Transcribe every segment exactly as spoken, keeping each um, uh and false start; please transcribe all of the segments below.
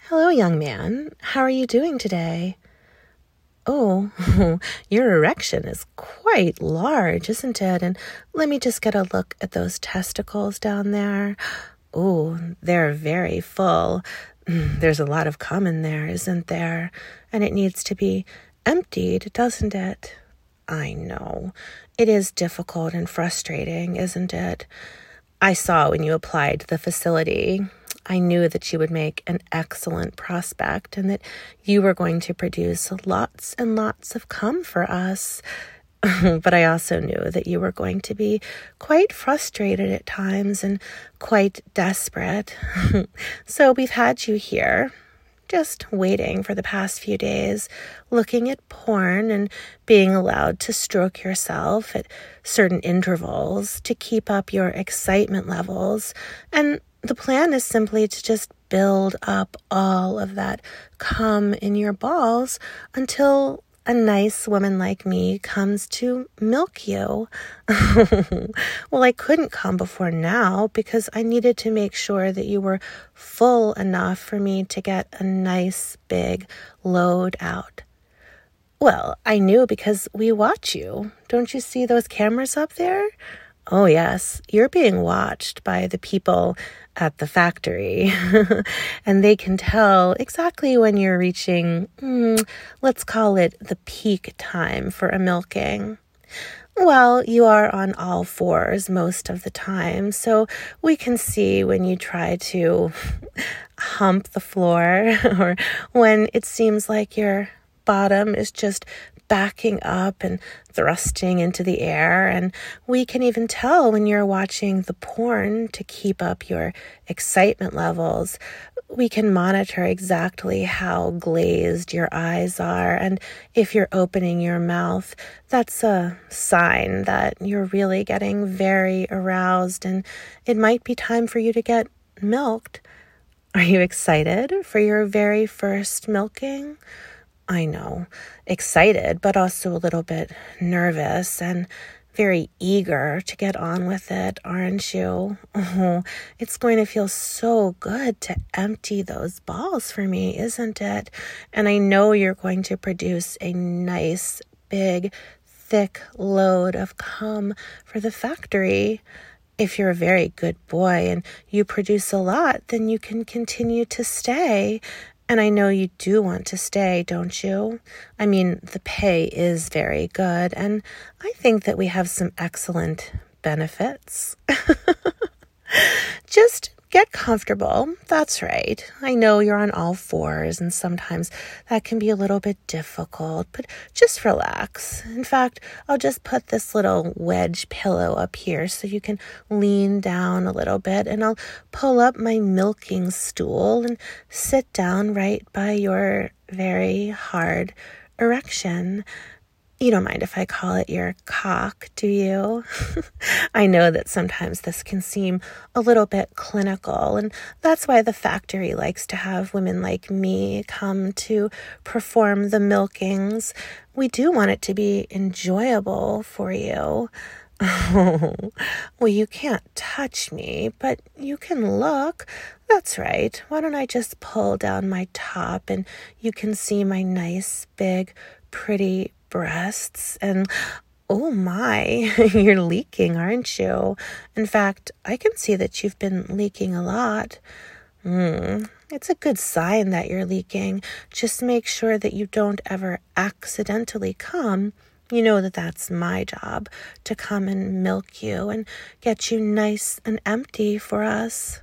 Hello, young man. How are you doing today? Oh, your erection is quite large, isn't it? And let me just get a look at those testicles down there. Oh, they're very full. There's a lot of cum in there, isn't there? And it needs to be emptied, doesn't it? I know. It is difficult and frustrating, isn't it? I saw when you applied to the facility. I knew that you would make an excellent prospect and that you were going to produce lots and lots of cum for us. But I also knew that you were going to be quite frustrated at times and quite desperate. So we've had you here, just waiting for the past few days, looking at porn and being allowed to stroke yourself at certain intervals to keep up your excitement levels. And the plan is simply to just build up all of that cum in your balls until a nice woman like me comes to milk you. Well, I couldn't come before now because I needed to make sure that you were full enough for me to get a nice big load out. Well, I knew because we watch you. Don't you see those cameras up there? Oh, yes, you're being watched by the people at the factory, and they can tell exactly when you're reaching, mm, let's call it the peak time for a milking. Well, you are on all fours most of the time, so we can see when you try to hump the floor or when it seems like your bottom is just backing up and thrusting into the air, and we can even tell when you're watching the porn to keep up your excitement levels. We can monitor exactly how glazed your eyes are, and if you're opening your mouth, that's a sign that you're really getting very aroused, and it might be time for you to get milked. Are you excited for your very first milking? I know, excited, but also a little bit nervous and very eager to get on with it, aren't you? Oh, it's going to feel so good to empty those balls for me, isn't it? And I know you're going to produce a nice, big, thick load of cum for the factory. If you're a very good boy and you produce a lot, then you can continue to stay. And I know you do want to stay, don't you? I mean, the pay is very good, and I think that we have some excellent benefits. Just get comfortable. That's right. I know you're on all fours, and sometimes that can be a little bit difficult, but just relax. In fact, I'll just put this little wedge pillow up here so you can lean down a little bit, and I'll pull up my milking stool and sit down right by your very hard erection. You don't mind if I call it your cock, do you? I know that sometimes this can seem a little bit clinical, and that's why the factory likes to have women like me come to perform the milkings. We do want it to be enjoyable for you. Oh, well, you can't touch me, but you can look. That's right. Why don't I just pull down my top and you can see my nice, big, pretty breasts, and oh my, you're leaking, aren't you? In fact, I can see that you've been leaking a lot. Mm, it's a good sign that you're leaking. Just make sure that you don't ever accidentally come. You know that that's my job, to come and milk you and get you nice and empty for us.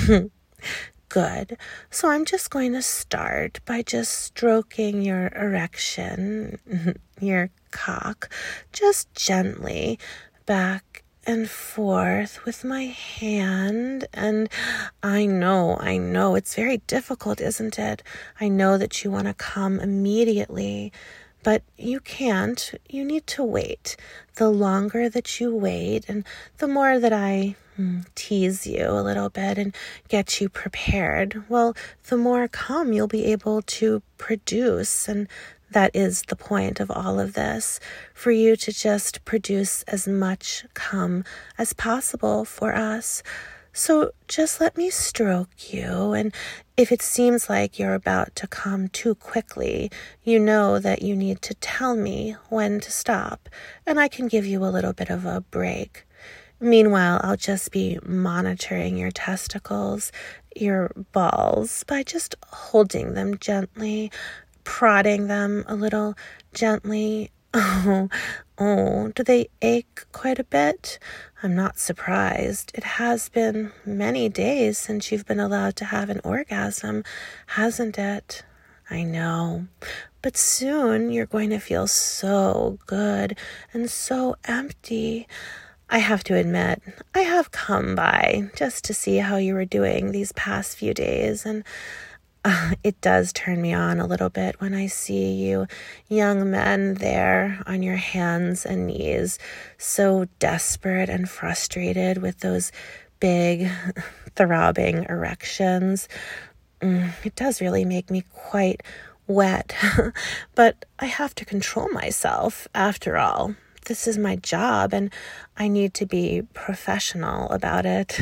Good. So I'm just going to start by just stroking your erection, your cock, just gently back and forth with my hand. And I know, I know, it's very difficult, isn't it? I know that you want to come immediately, but you can't. You need to wait. The longer that you wait and the more that I tease you a little bit and get you prepared, well, the more cum you'll be able to produce. And that is the point of all of this, for you to just produce as much cum as possible for us. So just let me stroke you, and if it seems like you're about to come too quickly, you know that you need to tell me when to stop, and I can give you a little bit of a break. Meanwhile, I'll just be monitoring your testicles, your balls, by just holding them gently, prodding them a little gently. Oh, oh, do they ache quite a bit? I'm not surprised. It has been many days since you've been allowed to have an orgasm, hasn't it? I know. But soon you're going to feel so good and so empty. I have to admit, I have come by just to see how you were doing these past few days, and Uh, it does turn me on a little bit when I see you young men there on your hands and knees, so desperate and frustrated with those big, throbbing erections. Mm, it does really make me quite wet, but I have to control myself after all. This is my job, and I need to be professional about it.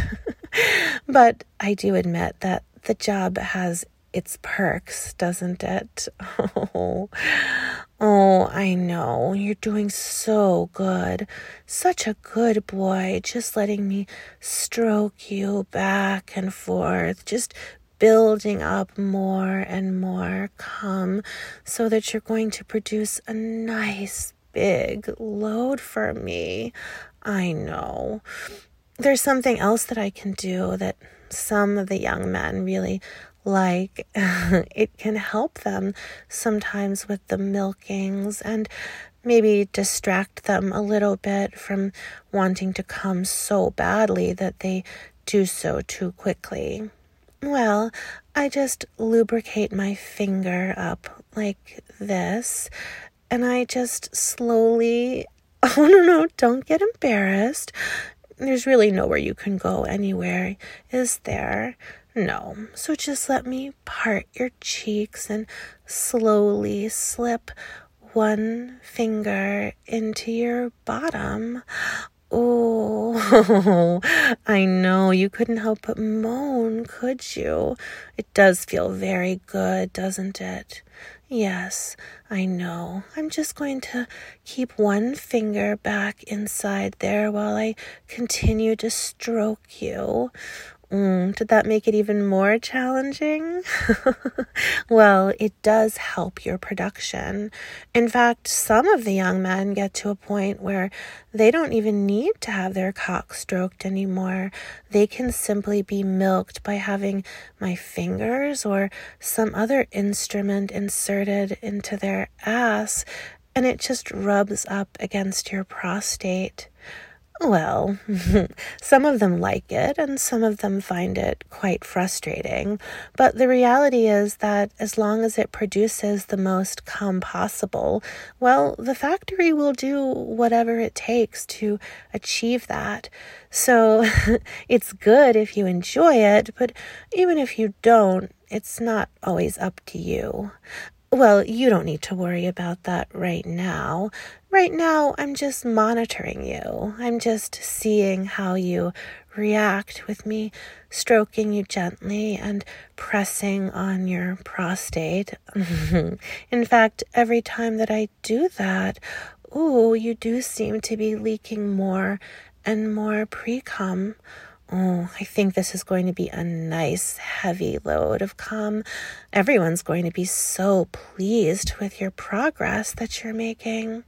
But I do admit that the job has its perks, doesn't it? Oh, oh, I know. You're doing so good. Such a good boy, just letting me stroke you back and forth, just building up more and more cum so that you're going to produce a nice big load for me. I know. There's something else that I can do that some of the young men really like. It can help them sometimes with the milkings and maybe distract them a little bit from wanting to come so badly that they do so too quickly. Well, I just lubricate my finger up like this, and I just slowly, oh no, no, don't get embarrassed. There's really nowhere you can go anywhere, is there? No. So just let me part your cheeks and slowly slip one finger into your bottom. Oh, I know. You couldn't help but moan, could you? It does feel very good, doesn't it? Yes, I know. I'm just going to keep one finger back inside there while I continue to stroke you. Mm, did that make it even more challenging? Well, it does help your production. In fact, some of the young men get to a point where they don't even need to have their cock stroked anymore. They can simply be milked by having my fingers or some other instrument inserted into their ass, and it just rubs up against your prostate. Well, some of them like it and some of them find it quite frustrating, but the reality is that as long as it produces the most cum possible, well, the factory will do whatever it takes to achieve that. So it's good if you enjoy it, but even if you don't, it's not always up to you. Well, you don't need to worry about that right now. Right now, I'm just monitoring you. I'm just seeing how you react with me stroking you gently and pressing on your prostate. In fact, every time that I do that, ooh, you do seem to be leaking more and more pre-cum. Oh, I think this is going to be a nice, heavy load of cum. Everyone's going to be so pleased with your progress that you're making.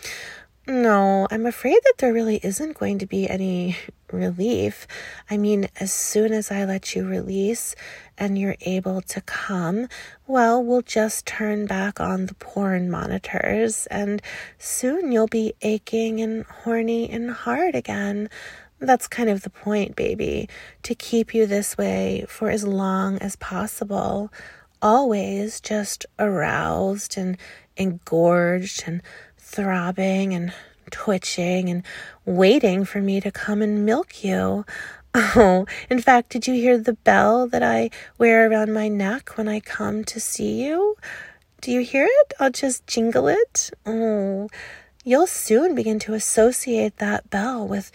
No, I'm afraid that there really isn't going to be any relief. I mean, as soon as I let you release and you're able to come, well, we'll just turn back on the porn monitors, and soon you'll be aching and horny and hard again. That's kind of the point, baby, to keep you this way for as long as possible, always just aroused and engorged and throbbing and twitching and waiting for me to come and milk you. Oh, in fact, did you hear the bell that I wear around my neck when I come to see you? Do you hear it? I'll just jingle it. Oh, you'll soon begin to associate that bell with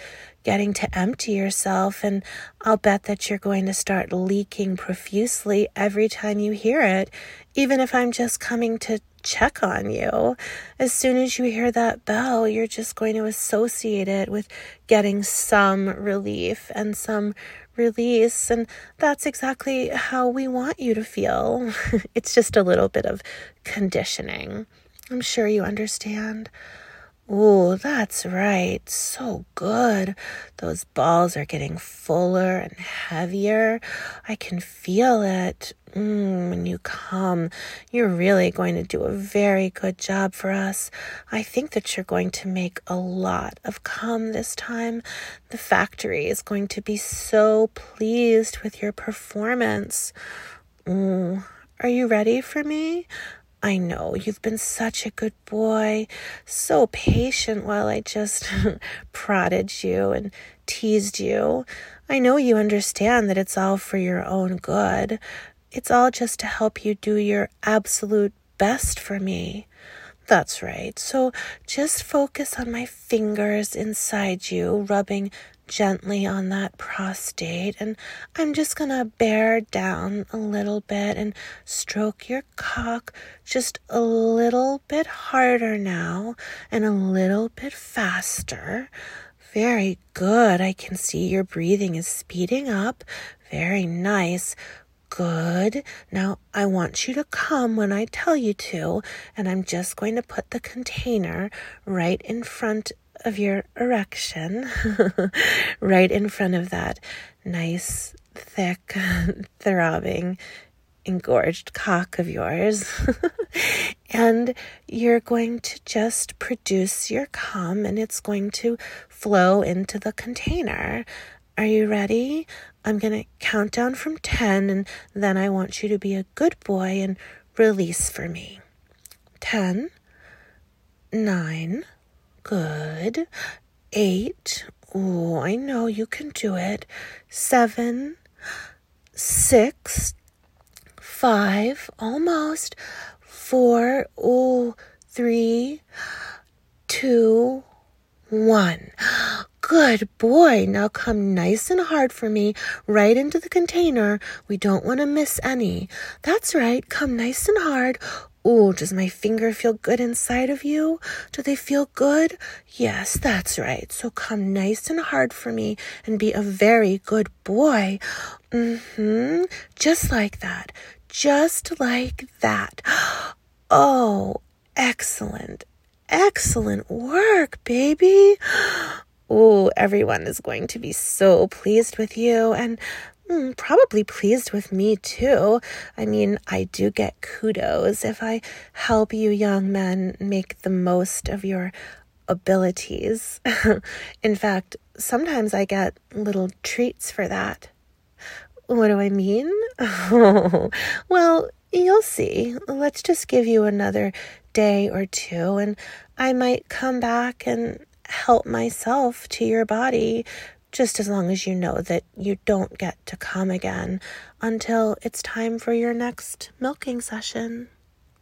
getting to empty yourself, and I'll bet that you're going to start leaking profusely every time you hear it, even if I'm just coming to check on you. As soon as you hear that bell, you're just going to associate it with getting some relief and some release, and that's exactly how we want you to feel. It's just a little bit of conditioning. I'm sure you understand. Oh, that's right. So good. Those balls are getting fuller and heavier. I can feel it. Mm, when you come, you're really going to do a very good job for us. I think that you're going to make a lot of cum this time. The factory is going to be so pleased with your performance. Mm, are you ready for me? I know you've been such a good boy, so patient while I just prodded you and teased you. I know you understand that it's all for your own good. It's all just to help you do your absolute best for me. That's right. So just focus on my fingers inside you, rubbing gently on that prostate, and I'm just gonna bear down a little bit and stroke your cock just a little bit harder now and a little bit faster. Very good. I can see your breathing is speeding up. Very nice. Good. Now I want you to come when I tell you to, and I'm just going to put the container right in front of your erection, right in front of that nice, thick, throbbing, engorged cock of yours. And you're going to just produce your cum, and it's going to flow into the container. Are you ready? I'm going to count down from ten, and then I want you to be a good boy and release for me. ten, nine, good, eight, oh, I know you can do it, seven, six, five, almost, four, oh, three, two, one. Good boy. Now come nice and hard for me, right into the container. We don't want to miss any. That's right. Come nice and hard. Oh, does my finger feel good inside of you? Do they feel good? Yes, that's right. So come nice and hard for me and be a very good boy. Mm-hmm. Just like that. Just like that. Oh, excellent. Excellent work, baby. Oh, everyone is going to be so pleased with you, and mm, probably pleased with me too. I mean, I do get kudos if I help you young men make the most of your abilities. In fact, sometimes I get little treats for that. What do I mean? Oh, well, you'll see. Let's just give you another day or two, and I might come back and help myself to your body, just as long as you know that you don't get to come again until it's time for your next milking session.